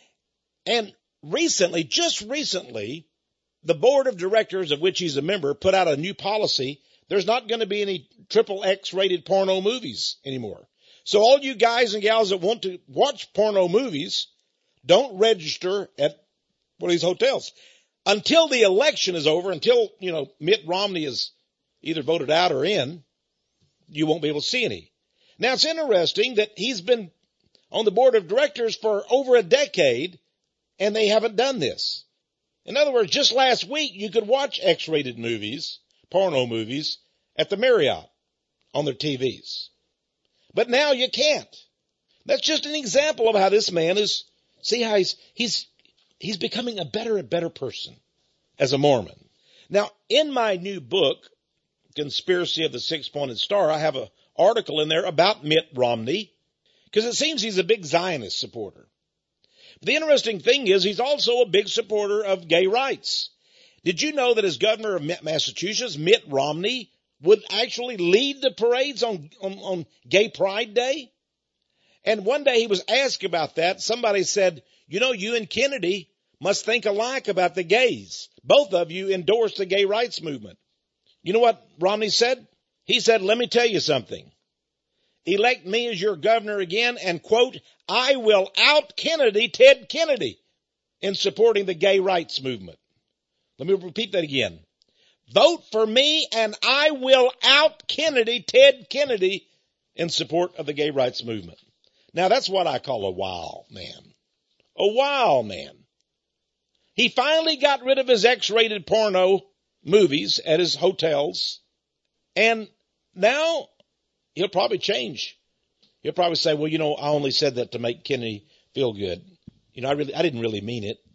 And recently, just recently, the board of directors of which he's a member put out a new policy. There's not going to be any triple X rated porno movies anymore. So all you guys and gals that want to watch porno movies, don't register at one of these hotels. Until the election is over, until, you know, Mitt Romney is either voted out or in, you won't be able to see any. Now, it's interesting that he's been on the board of directors for over a decade, and they haven't done this. In other words, just last week, you could watch X-rated movies, porno movies, at the Marriott on their T Vs. But now you can't. That's just an example of how this man is, see how he's, he's, he's becoming a better and better person as a Mormon. Now, in my new book, Conspiracy of the Six-Pointed Star, I have an article in there about Mitt Romney, because it seems he's a big Zionist supporter. But the interesting thing is he's also a big supporter of gay rights. Did you know that as governor of Massachusetts, Mitt Romney would actually lead the parades on, on, on Gay Pride Day? And one day he was asked about that. Somebody said, you know, you and Kennedy must think alike about the gays. Both of you endorsed the gay rights movement. You know what Romney said? He said, let me tell you something. Elect me as your governor again and, quote, I will out Kennedy Ted Kennedy in supporting the gay rights movement. Let me repeat that again. Vote for me and I will out Kennedy Ted Kennedy in support of the gay rights movement. Now, that's what I call a wild man. A wild man. He finally got rid of his X-rated porno movies at his hotels, and now he'll probably change. He'll probably say, well, you know, I only said that to make Kennedy feel good. You know, I really, I didn't really mean it.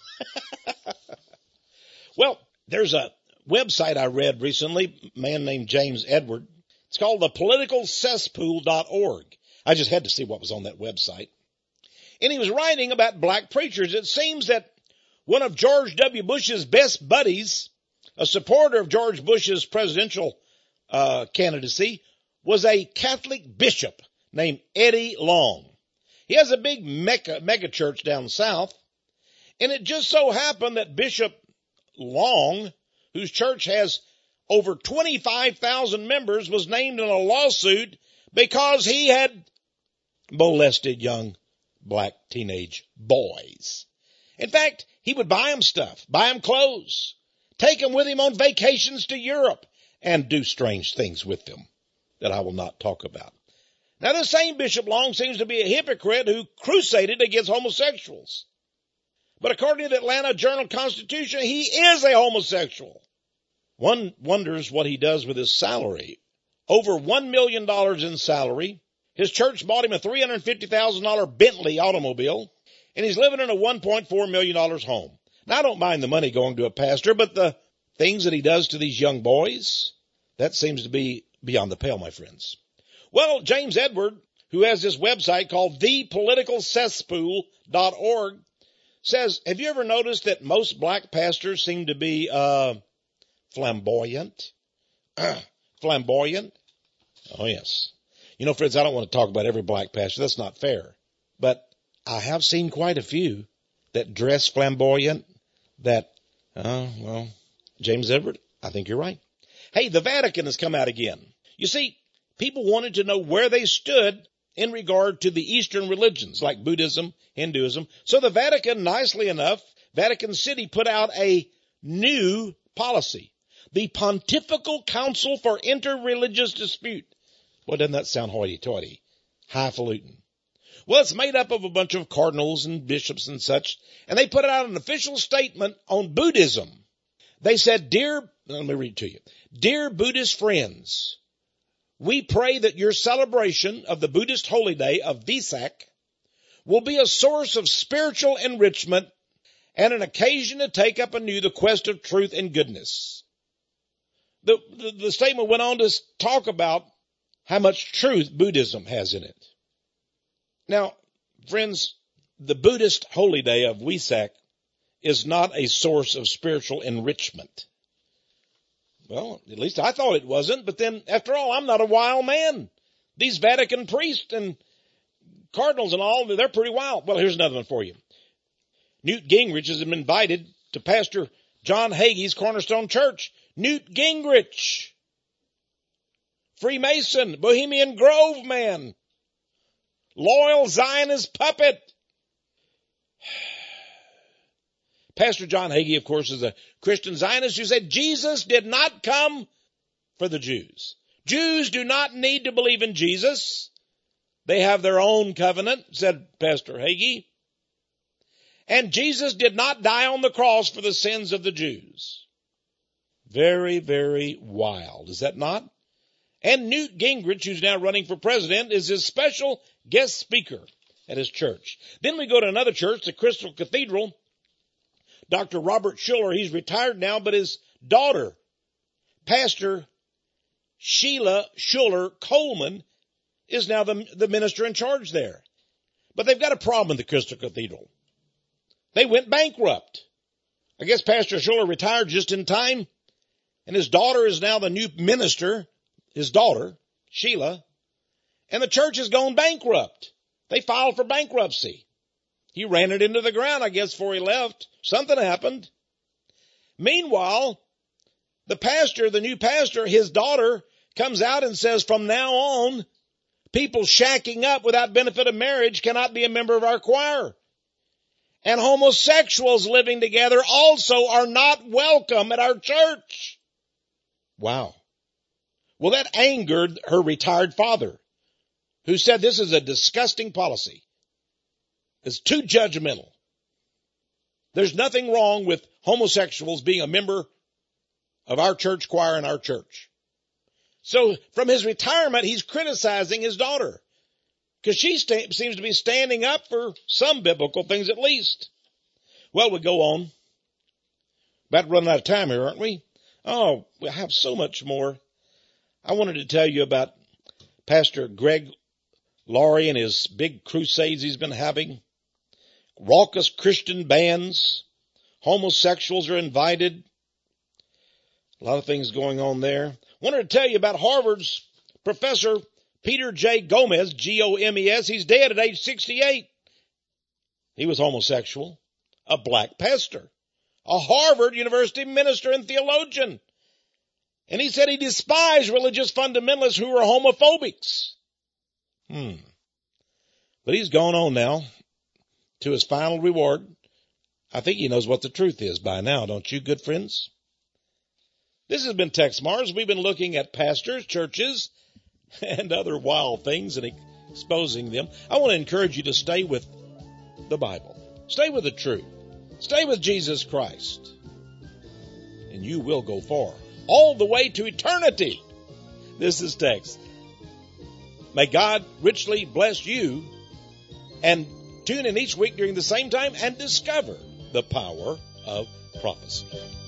Well, there's a website I read recently, a man named James Edward. It's called the political cesspool dot org. I just had to see what was on that website. And he was writing about black preachers. It seems that one of George W. Bush's best buddies, a supporter of George Bush's presidential uh, candidacy, was a Catholic bishop named Eddie Long. He has a big mega, mega church down south, and it just so happened that Bishop Long, whose church has over twenty-five thousand members, was named in a lawsuit because he had molested young black teenage boys. In fact, he would buy them stuff, buy them clothes, take them with him on vacations to Europe, and do strange things with them that I will not talk about. Now, the same Bishop Long seems to be a hypocrite who crusaded against homosexuals. But according to the Atlanta Journal-Constitution, he is a homosexual. One wonders what he does with his salary. Over one million dollars in salary. His church bought him a three hundred fifty thousand dollars Bentley automobile, and he's living in a one point four million dollars home. Now, I don't mind the money going to a pastor, but the things that he does to these young boys, that seems to be beyond the pale, my friends. Well, James Edward, who has this website called the political cesspool dot org, says, have you ever noticed that most black pastors seem to be uh flamboyant? Flamboyant? Oh, yes. You know, friends, I don't want to talk about every black pastor. That's not fair. But I have seen quite a few that dress flamboyant, that, uh, well, James Edward, I think you're right. Hey, the Vatican has come out again. You see, people wanted to know where they stood in regard to the Eastern religions like Buddhism, Hinduism. So the Vatican, nicely enough, Vatican City put out a new policy. The Pontifical Council for Interreligious Dispute. Well, doesn't that sound hoity-toity? Highfalutin. Well, it's made up of a bunch of cardinals and bishops and such, and they put out an official statement on Buddhism. They said, Dear, let me read to you. Dear Buddhist friends, we pray that your celebration of the Buddhist holy day of Vesak will be a source of spiritual enrichment and an occasion to take up anew the quest of truth and goodness. The, the, the statement went on to talk about how much truth Buddhism has in it. Now, friends, the Buddhist holy day of Vesak is not a source of spiritual enrichment. Well, at least I thought it wasn't, but then, after all, I'm not a wild man. These Vatican priests and cardinals and all, they're pretty wild. Well, here's another one for you. Newt Gingrich has been invited to Pastor John Hagee's Cornerstone Church. Newt Gingrich. Freemason, Bohemian Grove man, loyal Zionist puppet. Pastor John Hagee, of course, is a Christian Zionist who said Jesus did not come for the Jews. Jews do not need to believe in Jesus. They have their own covenant, said Pastor Hagee. And Jesus did not die on the cross for the sins of the Jews. Very, very wild, is that not? And Newt Gingrich, who's now running for president, is his special guest speaker at his church. Then we go to another church, the Crystal Cathedral. Doctor Robert Schuller, he's retired now, but his daughter, Pastor Sheila Schuller Coleman, is now the, the minister in charge there. But they've got a problem in the Crystal Cathedral. They went bankrupt. I guess Pastor Schuller retired just in time, and his daughter is now the new minister. His daughter, Sheila, and the church has gone bankrupt. They filed for bankruptcy. He ran it into the ground, I guess, before he left. Something happened. Meanwhile, the pastor, the new pastor, his daughter, comes out and says, from now on, people shacking up without benefit of marriage cannot be a member of our choir. And homosexuals living together also are not welcome at our church. Wow. Well, that angered her retired father, who said this is a disgusting policy. It's too judgmental. There's nothing wrong with homosexuals being a member of our church choir and our church. So from his retirement, he's criticizing his daughter because she st- seems to be standing up for some biblical things at least. Well, we go on. About running out of time here, aren't we? Oh, we have so much more. I wanted to tell you about Pastor Greg Laurie and his big crusades he's been having. Raucous Christian bands. Homosexuals are invited. A lot of things going on there. Wanted to tell you about Harvard's Professor Peter J. Gomez, G O M E S. He's dead at age sixty-eight. He was homosexual, a black pastor, a Harvard University minister and theologian. And he said he despised religious fundamentalists who were homophobics. Hmm. But he's gone on now to his final reward. I think he knows what the truth is by now, don't you, good friends? This has been Tex Mars. We've been looking at pastors, churches, and other wild things and exposing them. I want to encourage you to stay with the Bible. Stay with the truth. Stay with Jesus Christ. And you will go far. All the way to eternity. This is Tex. May God richly bless you, and tune in each week during the same time and discover the power of prophecy.